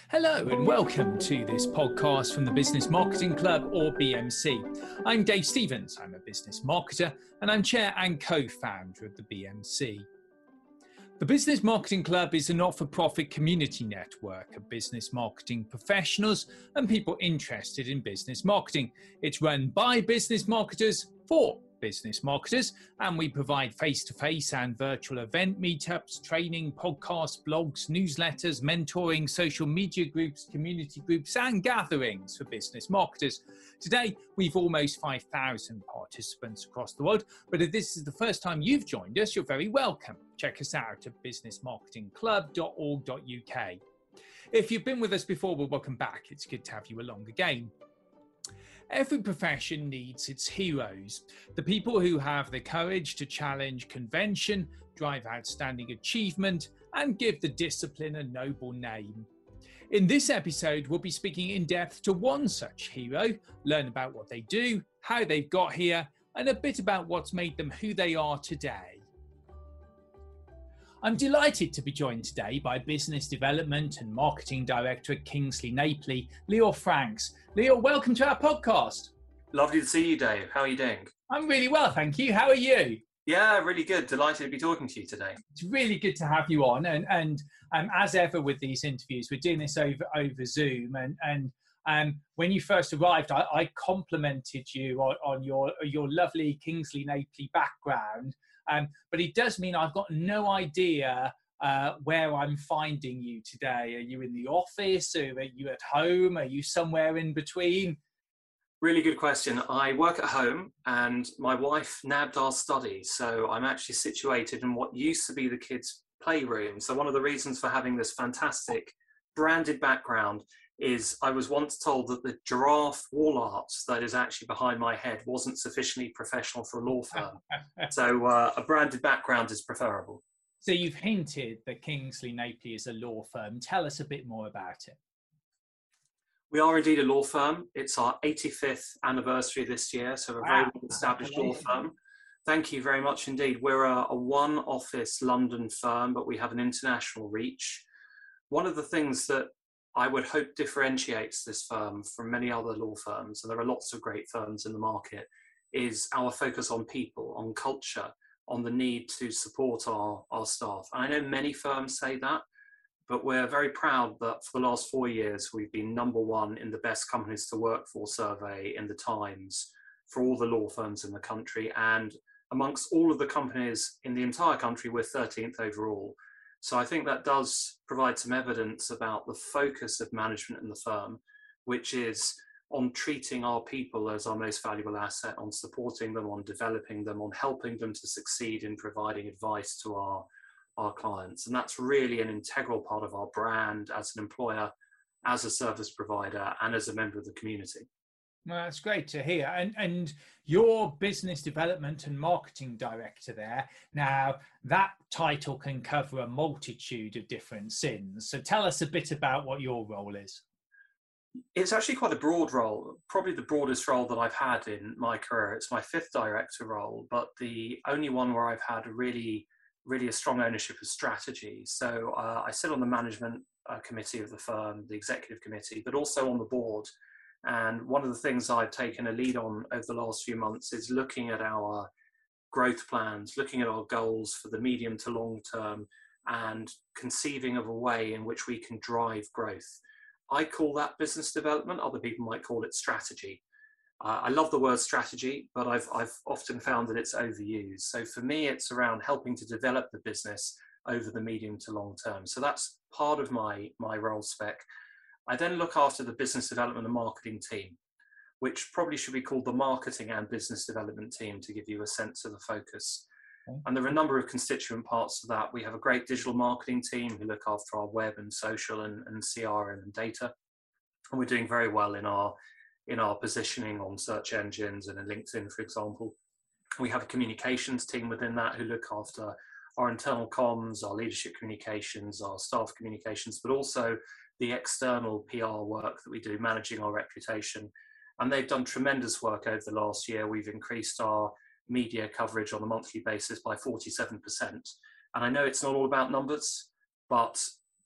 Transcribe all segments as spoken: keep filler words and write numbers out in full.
Hello and welcome to this podcast from the Business Marketing Club, or B M C. I'm Dave Stevens, I'm a business marketer and I'm chair and co-founder of the B M C. The Business Marketing Club is a not-for-profit community network of business marketing professionals and people interested in business marketing. It's run by business marketers for business marketers, and we provide face-to-face and virtual event meetups, training, podcasts, blogs, newsletters, mentoring, social media groups, community groups, and gatherings for business marketers. Today, we've almost five thousand participants across the world, but if this is the first time you've joined us, you're very welcome. Check us out at business marketing club dot org dot U K. If you've been with us before, well, welcome back. It's good to have you along again. Every profession needs its heroes, the people who have the courage to challenge convention, drive outstanding achievement, and give the discipline a noble name. In this episode, we'll be speaking in depth to one such hero, learn about what they do, how they've got here, and a bit about what's made them who they are today. I'm delighted to be joined today by Business Development and Marketing Director at Kingsley Napley, Leo Franks. Leo, welcome to our podcast. Lovely to see you, Dave. How are you doing? I'm really well, thank you. How are you? Yeah, really good. Delighted to be talking to you today. It's really good to have you on. And, and um, as ever with these interviews, we're doing this over, over Zoom. And, and um, when you first arrived, I, I complimented you on, on your, your lovely Kingsley Napley background. Um, but it does mean I've got no idea uh, where I'm finding you today. Are you in the office? Or are you at home? Are you somewhere in between? Really good question. I work at home and my wife nabbed our study. So I'm actually situated in what used to be the kids' playroom. So one of the reasons for having this fantastic branded background is I was once told that the giraffe wall art that is actually behind my head wasn't sufficiently professional for a law firm. So uh, a branded background is preferable. So you've hinted that Kingsley Napley is a law firm. Tell us a bit more about it. We are indeed a law firm. It's our eighty-fifth anniversary this year, so a very wow. well-established law firm. Thank you very much indeed. We're a, a one-office London firm, but we have an international reach. One of the things that I would hope differentiates this firm from many other law firms, and there are lots of great firms in the market, is our focus on people, on culture, on the need to support our, our staff. And I know many firms say that, but we're very proud that for the last four years, we've been number one in the best companies to work for survey in the Times for all the law firms in the country. And amongst all of the companies in the entire country, we're thirteenth overall. So I think that does provide some evidence about the focus of management in the firm, which is on treating our people as our most valuable asset, on supporting them, on developing them, on helping them to succeed in providing advice to our, our clients. And that's really an integral part of our brand as an employer, as a service provider, and as a member of the community. Well, that's great to hear. And and you're Business Development and Marketing Director there. Now, that title can cover a multitude of different sins. So tell us a bit about what your role is. It's actually quite a broad role, probably the broadest role that I've had in my career. It's my fifth director role, but the only one where I've had a really, really a strong ownership of strategy. So uh, I sit on the management uh, committee of the firm, the executive committee, but also on the board. And one of the things I've taken a lead on over the last few months is looking at our growth plans, looking at our goals for the medium to long term, and conceiving of a way in which we can drive growth. I call that business development. Other people might call it strategy. Uh, I love the word strategy, but I've, I've often found that it's overused. So for me, it's around helping to develop the business over the medium to long term. So that's part of my, my role spec. I then look after the business development and marketing team, which probably should be called the marketing and business development team to give you a sense of the focus. Okay. And there are a number of constituent parts to that. We have a great digital marketing team who look after our web and social and, and C R M and data. And we're doing very well in our, in our positioning on search engines and in LinkedIn, for example. We have a communications team within that who look after our internal comms, our leadership communications, our staff communications, but also the external P R work that we do, managing our reputation. And they've done tremendous work over the last year. We've increased our media coverage on a monthly basis by forty-seven percent. And I know it's not all about numbers, but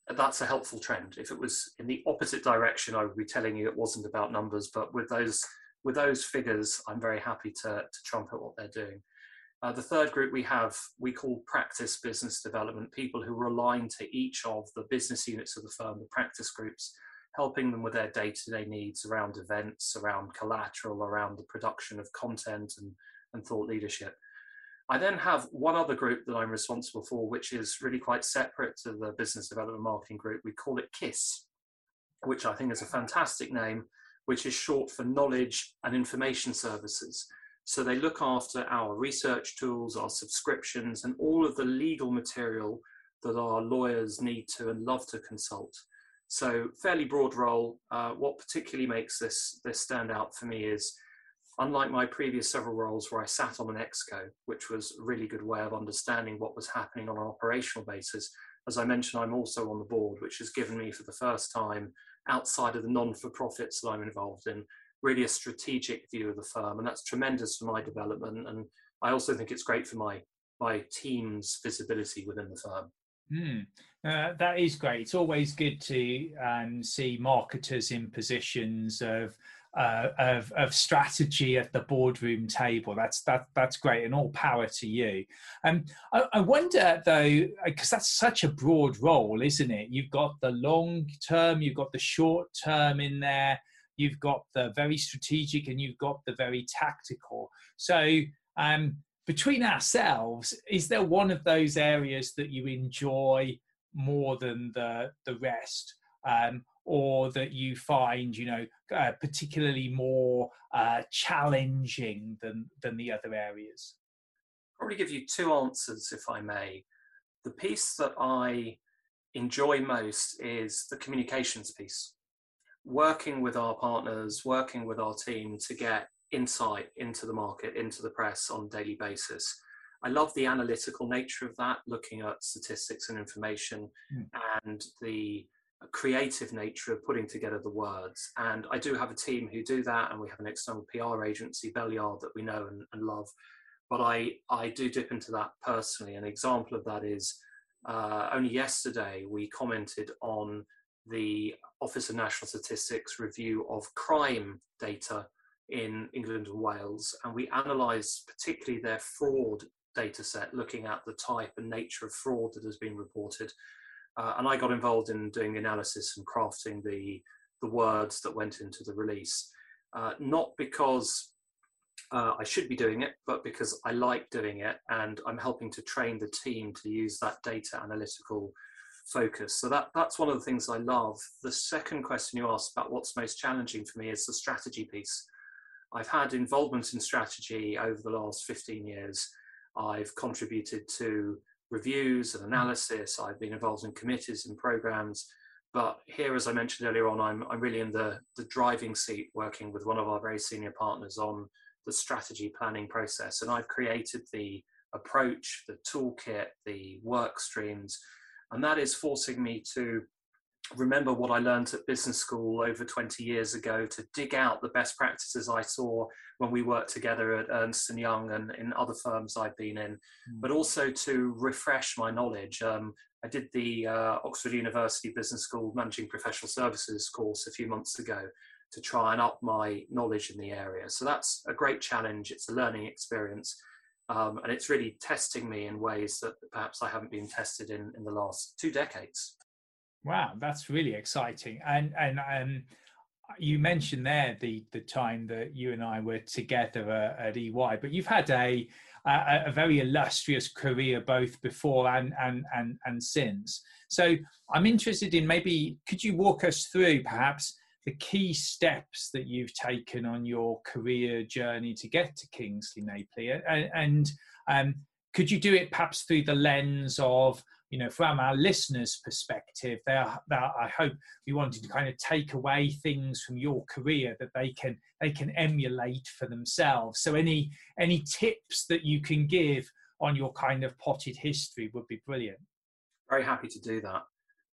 that's a helpful trend. If it was in the opposite direction, I would be telling you it wasn't about numbers, but with those with those figures, I'm very happy to, to trumpet what they're doing. Uh, the third group we have, we call practice business development, people who are aligned to each of the business units of the firm, the practice groups, helping them with their day-to-day needs around events, around collateral, around the production of content and, and thought leadership. I then have one other group that I'm responsible for, which is really quite separate to the business development marketing group. We call it KISS, which I think is a fantastic name, which is short for Knowledge and Information Services. So they look after our research tools, our subscriptions, and all of the legal material that our lawyers need to and love to consult. So fairly broad role. Uh, what particularly makes this, this stand out for me is, unlike my previous several roles where I sat on an exco, which was a really good way of understanding what was happening on an operational basis, as I mentioned, I'm also on the board, which has given me for the first time, outside of the non-for-profits that I'm involved in, really a strategic view of the firm. And that's tremendous for my development. And I also think it's great for my, my team's visibility within the firm. Mm, uh, that is great. It's always good to um, see marketers in positions of Uh, of, of strategy at the boardroom table. That's that that's great, and all power to you. Um, I, I wonder though, because that's such a broad role, isn't it? You've got the long term, you've got the short term in there, you've got the very strategic, and you've got the very tactical. So um, between ourselves, is there one of those areas that you enjoy more than the the rest? Um, or that you find, you know, uh, particularly more uh, challenging than, than the other areas? Probably give you two answers, if I may. The piece that I enjoy most is the communications piece. Working with our partners, working with our team to get insight into the market, into the press on a daily basis. I love the analytical nature of that, looking at statistics and information, mm. and the creative nature of putting together the words. And I do have a team who do that, and we have an external P R agency, Belliard, that we know and, and love. But I, I do dip into that personally. An example of that is uh, only yesterday we commented on the Office of National Statistics review of crime data in England and Wales, and we analysed particularly their fraud data set, looking at the type and nature of fraud that has been reported. Uh, and I got involved in doing the analysis and crafting the, the words that went into the release. Uh, not because uh, I should be doing it, but because I like doing it, and I'm helping to train the team to use that data analytical focus. So that, that's one of the things I love. The second question you asked about what's most challenging for me is the strategy piece. I've had involvement in strategy over the last fifteen years. I've contributed to reviews and analysis. I've been involved in committees and programs, but here, as I mentioned earlier on, I'm, I'm really in the, the driving seat, working with one of our very senior partners on the strategy planning process. And I've created the approach, the toolkit, the work streams, and that is forcing me to remember what I learned at business school over twenty years ago, to dig out the best practices I saw when we worked together at Ernst and Young and in other firms I've been in, mm. but also to refresh my knowledge. Um, I did the uh, Oxford University Business School Managing Professional Services course a few months ago to try and up my knowledge in the area. So that's a great challenge. It's a learning experience. Um, and it's really testing me in ways that perhaps I haven't been tested in in the last two decades. Wow, that's really exciting. And and um, you mentioned there the the time that you and I were together uh, at E Y, but you've had a, a a very illustrious career both before and and and and since. So I'm interested in, maybe could you walk us through perhaps the key steps that you've taken on your career journey to get to Kingsley Napier, and, and um, could you do it perhaps through the lens of, you know, from our listeners' perspective, they are, they are, I hope we wanted to kind of take away things from your career that they can they can emulate for themselves. So any any tips that you can give on your kind of potted history would be brilliant. Very happy to do that.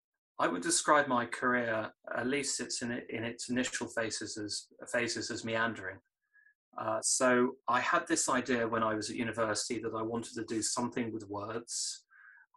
I would describe my career, at least it's in, in its initial phases, as phases as meandering. Uh, so I had this idea when I was at university that I wanted to do something with words.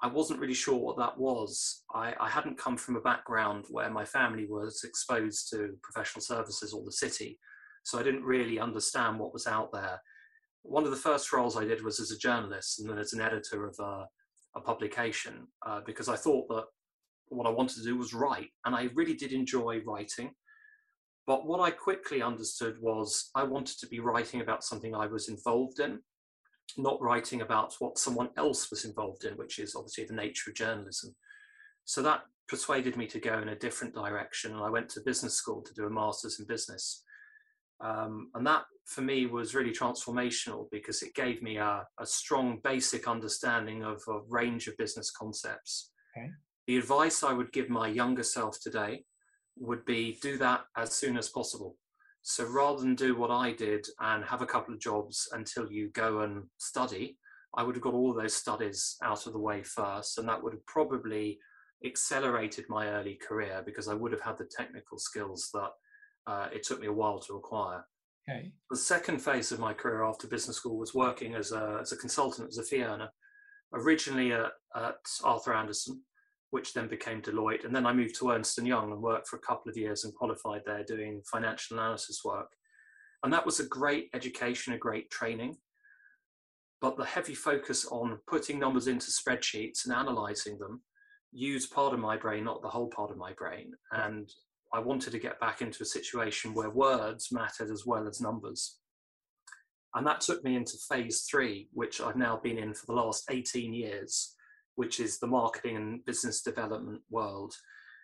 I wasn't really sure what that was. I, I hadn't come from a background where my family was exposed to professional services or the city, so I didn't really understand what was out there. One of the first roles I did was as a journalist and then as an editor of a, a publication, uh, because I thought that what I wanted to do was write, and I really did enjoy writing. But what I quickly understood was I wanted to be writing about something I was involved in, not writing about what someone else was involved in, which is obviously the nature of journalism. So that persuaded me to go in a different direction, and I went to business school to do a master's in business. Um, and that for me was really transformational because it gave me a, a strong basic understanding of a range of business concepts. Okay. The advice I would give my younger self today would be do that as soon as possible. So rather than do what I did and have a couple of jobs until you go and study, I would have got all those studies out of the way first, and that would have probably accelerated my early career because I would have had the technical skills that uh, it took me a while to acquire. Okay. The second phase of my career after business school was working as a, as a consultant, as a fee earner, originally at, at Arthur Andersen, which then became Deloitte. And then I moved to Ernst and Young and worked for a couple of years and qualified there doing financial analysis work. And that was a great education, a great training. But the heavy focus on putting numbers into spreadsheets and analyzing them used part of my brain, not the whole part of my brain. And I wanted to get back into a situation where words mattered as well as numbers. And that took me into phase three, which I've now been in for the last eighteen years, which is the marketing and business development world.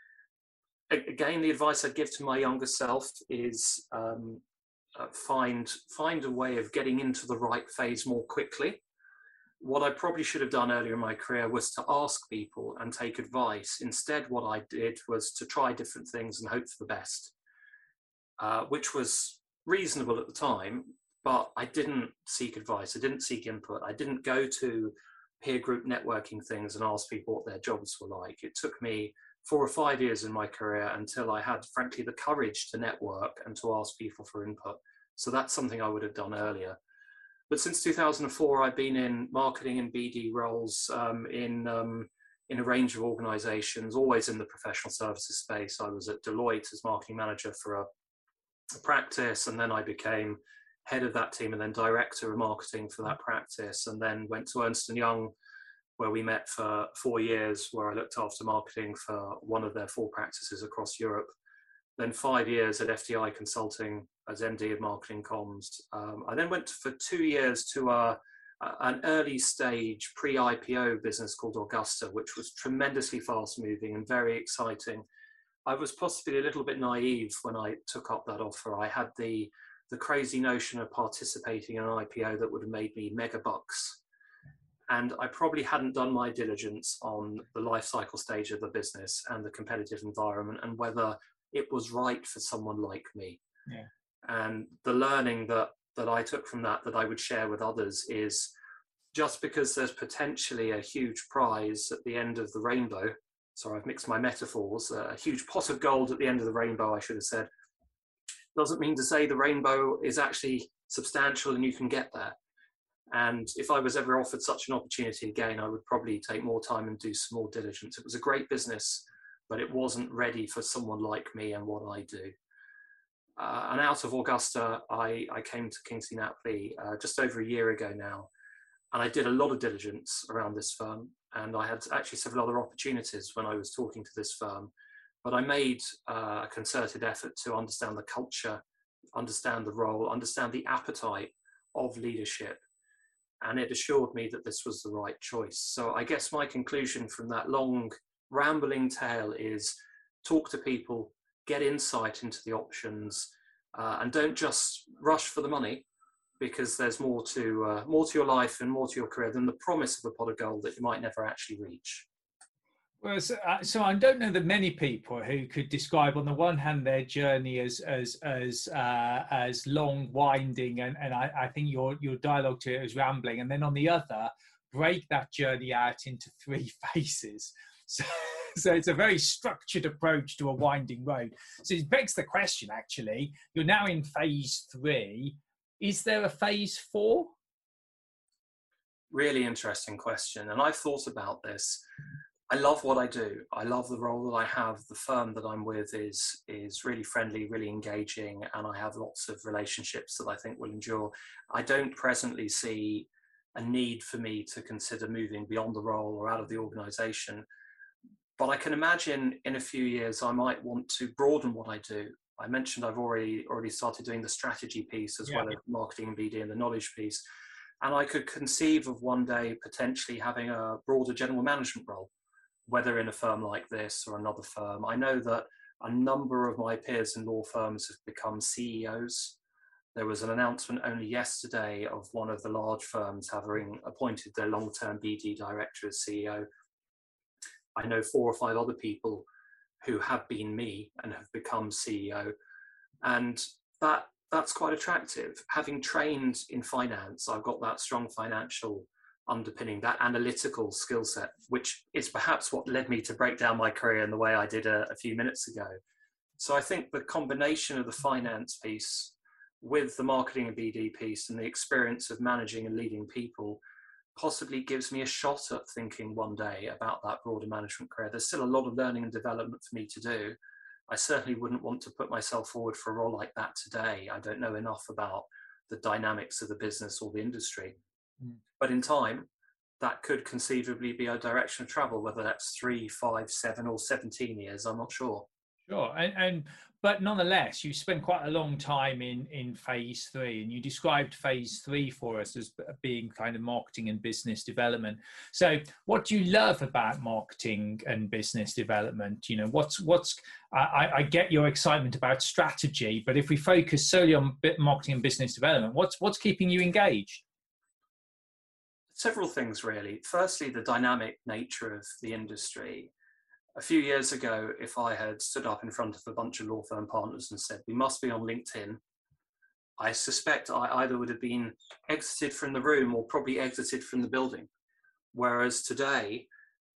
Again, the advice I'd give to my younger self is um, uh, find, find a way of getting into the right phase more quickly. What I probably should have done earlier in my career was to ask people and take advice. Instead, what I did was to try different things and hope for the best, uh, which was reasonable at the time, but I didn't seek advice. I didn't seek input. I didn't go to peer group networking things and ask people what their jobs were like. It took me four or five years in my career until I had, frankly, the courage to network and to ask people for input. So that's something I would have done earlier. But since two thousand four, I've been in marketing and B D roles um, in, um, in a range of organizations, always in the professional services space. I was at Deloitte as marketing manager for a, a practice, and then I became head of that team and then director of marketing for that practice, and then went to Ernst and Young, where we met for four years, where I looked after marketing for one of their four practices across Europe. Then five years at F T I Consulting as M D of Marketing Comms. Um, I then went for two years to a, an early stage pre-I P O business called Augusta, which was tremendously fast moving and very exciting. I was possibly a little bit naive when I took up that offer. I had the, the crazy notion of participating in an I P O that would have made me mega bucks. And I probably hadn't done my diligence on the life cycle stage of the business and the competitive environment and whether it was right for someone like me. Yeah. And the learning that, that I took from that, that I would share with others, is just because there's potentially a huge prize at the end of the rainbow, sorry, I've mixed my metaphors, a huge pot of gold at the end of the rainbow, I should have said, doesn't mean to say the rainbow is actually substantial and you can get there. And if I was ever offered such an opportunity again, I would probably take more time and do some more diligence. It was a great business, but it wasn't ready for someone like me and what I do. Uh, and out of Augusta, I, I came to Kingsley Napley uh, just over a year ago now. And I did a lot of diligence around this firm. And I had actually several other opportunities when I was talking to this firm. But I made uh, a concerted effort to understand the culture, understand the role, understand the appetite of leadership. And it assured me that this was the right choice. So I guess my conclusion from that long rambling tale is talk to people, get insight into the options, uh, and don't just rush for the money, because there's more to uh, more to your life and more to your career than the promise of a pot of gold that you might never actually reach. Well, so, uh, so I don't know that many people who could describe, on the one hand, their journey as as as uh, as long, winding, and and I, I think your your dialogue to it is rambling, and then on the other, break that journey out into three phases. So, so it's a very structured approach to a winding road. So it begs the question, actually, you're now in phase three. Is there a phase four? Really interesting question. And I've thought about this. I love what I do. I love the role that I have. The firm that I'm with is is really friendly, really engaging, and I have lots of relationships that I think will endure. I don't presently see a need for me to consider moving beyond the role or out of the organization. But I can imagine in a few years I might want to broaden what I do. I mentioned I've already already started doing the strategy piece as Yeah. well as marketing and B D and the knowledge piece. And I could conceive of one day potentially having a broader general management role, whether in a firm like this or another firm. I know that a number of my peers in law firms have become C E Os. There was an announcement only yesterday of one of the large firms having appointed their long-term B D director as C E O. I know four or five other people who have been me and have become C E O. And that that's quite attractive. Having trained in finance, I've got that strong financial underpinning, that analytical skill set, which is perhaps what led me to break down my career in the way I did a, a few minutes ago. So I think the combination of the finance piece with the marketing and B D piece and the experience of managing and leading people possibly gives me a shot at thinking one day about that broader management career. There's still a lot of learning and development for me to do. I certainly wouldn't want to put myself forward for a role like that today. I don't know enough about the dynamics of the business or the industry. Mm. But in time, that could conceivably be a direction of travel, whether that's three, five, seven, or seventeen years, I'm not sure. Sure, and, and but nonetheless, you spent quite a long time in in phase three, and you described phase three for us as being kind of marketing and business development. So, what do you love about marketing and business development? You know, what's what's I, I get your excitement about strategy, but if we focus solely on marketing and business development, what's what's keeping you engaged? Several things, really. Firstly, the dynamic nature of the industry. A few years ago, if I had stood up in front of a bunch of law firm partners and said, we must be on LinkedIn, I suspect I either would have been exited from the room or probably exited from the building. Whereas today,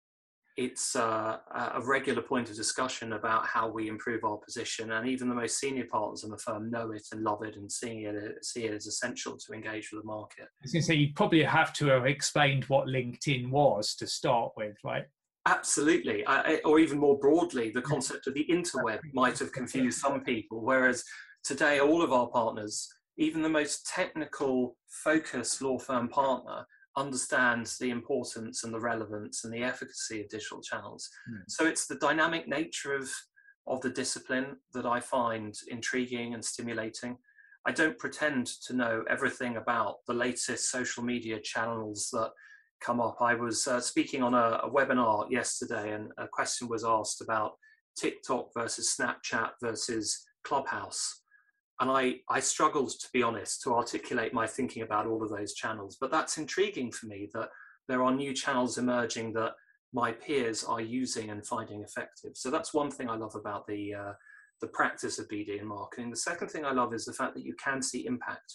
it's uh, a regular point of discussion about how we improve our position. And even the most senior partners in the firm know it and love it and see it, see it as essential to engage with the market. I was going to say, you probably have to have explained what LinkedIn was to start with, right? Absolutely, I, or even more broadly, the concept of the interweb might have confused some people, whereas today all of our partners, even the most technical focused law firm partner, understands the importance and the relevance and the efficacy of digital channels. Mm. So it's the dynamic nature of, of the discipline that I find intriguing and stimulating. I don't pretend to know everything about the latest social media channels that come up. I was uh, speaking on a, a webinar yesterday, and a question was asked about TikTok versus Snapchat versus Clubhouse. And I, I struggled, to be honest, to articulate my thinking about all of those channels. But that's intriguing for me, that there are new channels emerging that my peers are using and finding effective. So that's one thing I love about the, uh, the practice of B D and marketing. The second thing I love is the fact that you can see impact.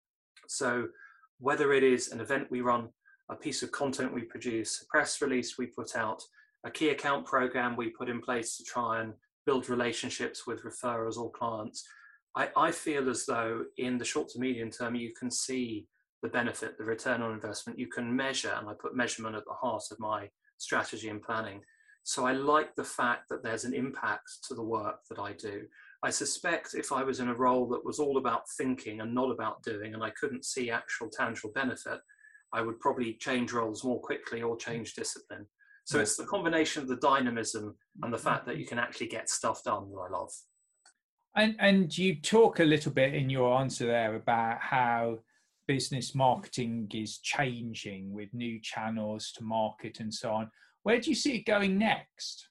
So whether it is an event we run, a piece of content we produce, a press release we put out, a key account program we put in place to try and build relationships with referrers or clients, I, I feel as though in the short to medium term, you can see the benefit, the return on investment. You can measure, and I put measurement at the heart of my strategy and planning. So I like the fact that there's an impact to the work that I do. I suspect if I was in a role that was all about thinking and not about doing, and I couldn't see actual tangible benefit, I would probably change roles more quickly or change discipline. So it's the combination of the dynamism and the fact that you can actually get stuff done that I love. And, and you talk a little bit in your answer there about how business marketing is changing with new channels to market and so on. Where do you see it going next?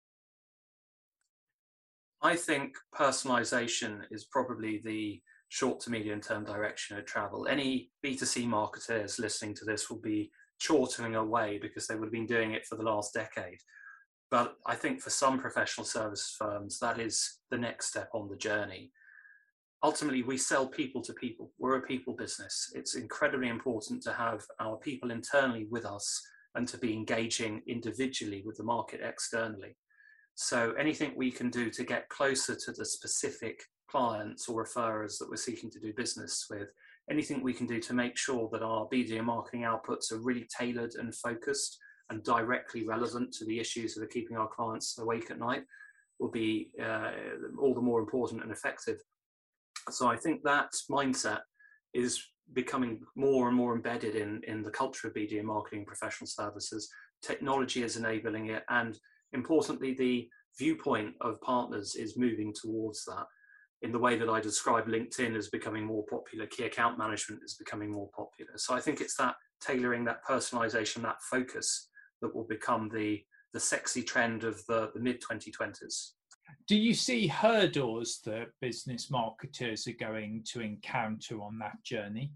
I think personalization is probably the short to medium term direction of travel. Any B two C marketers listening to this will be chortling away because they would have been doing it for the last decade. But I think for some professional service firms, that is the next step on the journey. Ultimately, we sell people to people. We're a people business. It's incredibly important to have our people internally with us and to be engaging individually with the market externally. So anything we can do to get closer to the specific clients or referrers that we're seeking to do business with anything we can do to make sure that our B D and marketing outputs are really tailored and focused and directly relevant to the issues that are keeping our clients awake at night will be uh, all the more important and effective. So I think that mindset is becoming more and more embedded in, in the culture of B D and marketing professional services. Technology is enabling it, and importantly, the viewpoint of partners is moving towards that. In the way that I describe LinkedIn as becoming more popular, key account management is becoming more popular. So I think it's that tailoring, that personalization, that focus that will become the, the sexy trend of the, the mid twenty twenties. Do you see hurdles that business marketers are going to encounter on that journey?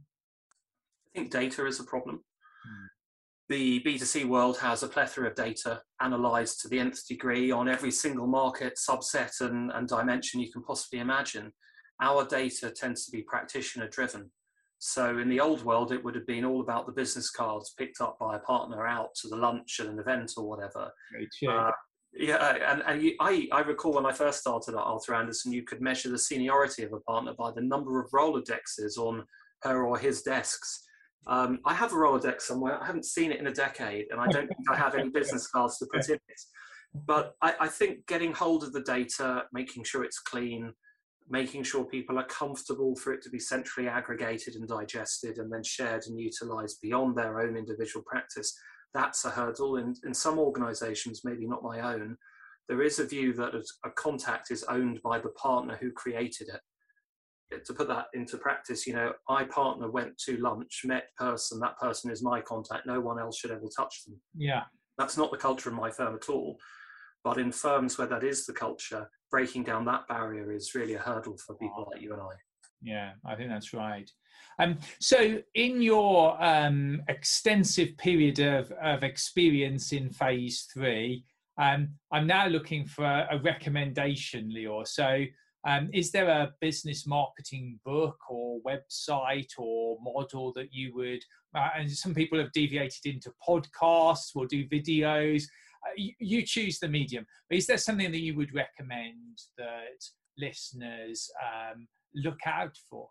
I think data is a problem. Hmm. The B two C world has a plethora of data analysed to the nth degree on every single market, subset and, and dimension you can possibly imagine. Our data tends to be practitioner driven. So in the old world, it would have been all about the business cards picked up by a partner out to the lunch at an event or whatever. Uh, yeah, and, and you, I, I recall when I first started at Arthur Andersen, you could measure the seniority of a partner by the number of Rolodexes on her or his desks. Um, I have a Rolodex somewhere. I haven't seen it in a decade, and I don't think I have any business cards to put in it. But I, I think getting hold of the data, making sure it's clean, making sure people are comfortable for it to be centrally aggregated and digested and then shared and utilised beyond their own individual practice, that's a hurdle. And in some organisations, maybe not my own, there is a view that a contact is owned by the partner who created it. To put that into practice, you know, my partner went to lunch, met person, that person is my contact, no one else should ever touch them. Yeah. That's not the culture of my firm at all. But in firms where that is the culture, breaking down that barrier is really a hurdle for people oh. like you and I. Yeah, I think that's right. Um, so in your um, extensive period of, of experience in phase three, um, I'm now looking for a, a recommendation, Lior. So Um, is there a business marketing book or website or model that you would, uh, and some people have deviated into podcasts or do videos, uh, you, you choose the medium, but is there something that you would recommend that listeners um, look out for?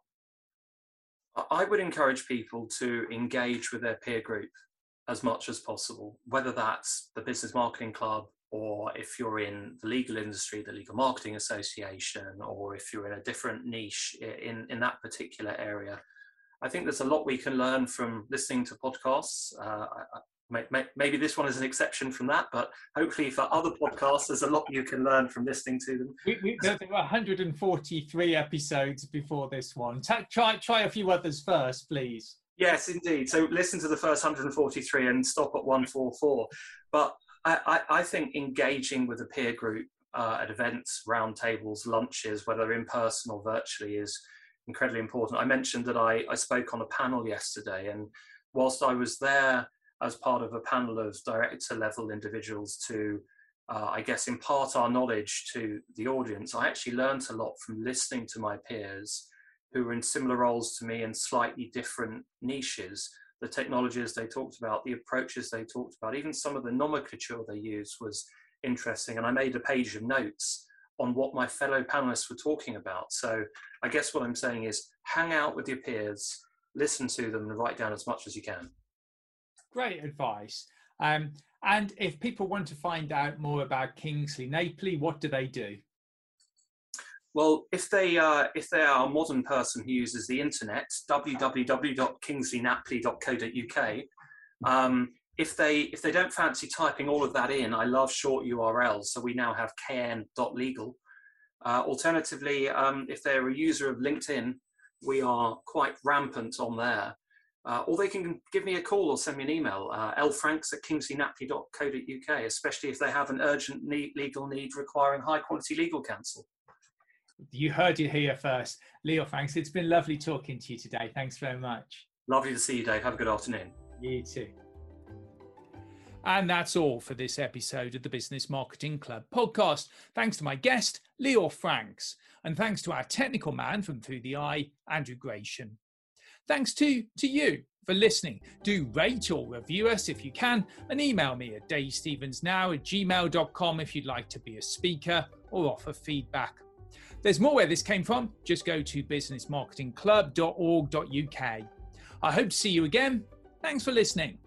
I would encourage people to engage with their peer group as much as possible, whether that's the Business Marketing Club, or if you're in the legal industry, the Legal Marketing Association, or if you're in a different niche in, in that particular area. I think there's a lot we can learn from listening to podcasts. Uh, maybe this one is an exception from that, but hopefully for other podcasts, there's a lot you can learn from listening to them. We, we, there were one hundred forty-three episodes before this one. Try, try a few others first, please. Yes, indeed. So listen to the first one hundred forty-three and stop at one forty-four. But I, I think engaging with a peer group uh, at events, roundtables, lunches, whether in person or virtually, is incredibly important. I mentioned that I, I spoke on a panel yesterday, and whilst I was there as part of a panel of director level individuals to, uh, I guess, impart our knowledge to the audience, I actually learned a lot from listening to my peers who were in similar roles to me in slightly different niches. The technologies they talked about, the approaches they talked about, even some of the nomenclature they used was interesting. And I made a page of notes on what my fellow panelists were talking about. So I guess what I'm saying is hang out with your peers, listen to them and write down as much as you can. Great advice. Um, and if people want to find out more about Kingsley Napley, what do they do? Well, if they uh, if they are a modern person who uses the internet, w w w dot kingsley napley dot co dot u k. Um, if they if they don't fancy typing all of that in, I love short U R Ls. So we now have k n dot legal. Uh, alternatively, um, if they're a user of LinkedIn, we are quite rampant on there. Uh, or they can give me a call or send me an email, uh, lfranks at kingsley napley dot co dot u k, especially if they have an urgent need, legal need requiring high quality legal counsel. You heard it here first. Lior Franks, it's been lovely talking to you today. Thanks very much. Lovely to see you, Dave. Have a good afternoon. You too. And that's all for this episode of the Business Marketing Club podcast. Thanks to my guest, Lior Franks, and thanks to our technical man from Through the Eye, Andrew Gratian. Thanks to, to you for listening. Do rate or review us if you can, and email me at dave stevens now at gmail dot com if you'd like to be a speaker or offer feedback There's more where this came from. Just go to business marketing club dot org dot U K. I hope to see you again. Thanks for listening.